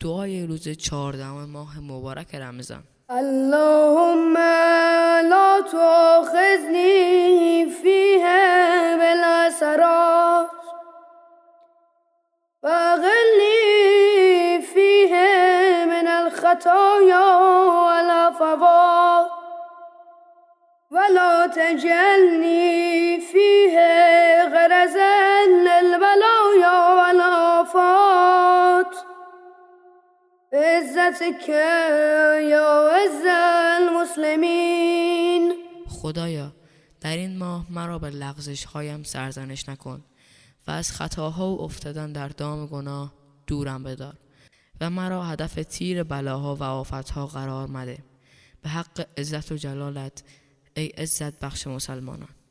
دعای روز 14 ماه مبارک رمضان. اللهم لا تؤاخذني فيها بالعثرات واغفرني فيها من الخطايا والعفوات ولا تجعلني فيها غرزا للبلايا والآفات عزتك یا عز المسلمین. خدایا در این ماه مرا به لغزش هایم سرزنش نکن و از خطاها و افتادن در دام گناه دورم بدار و مرا هدف تیر بلاها و آفتها قرار مده. به حق عزت و جلالت ای عزت بخش مسلمانان.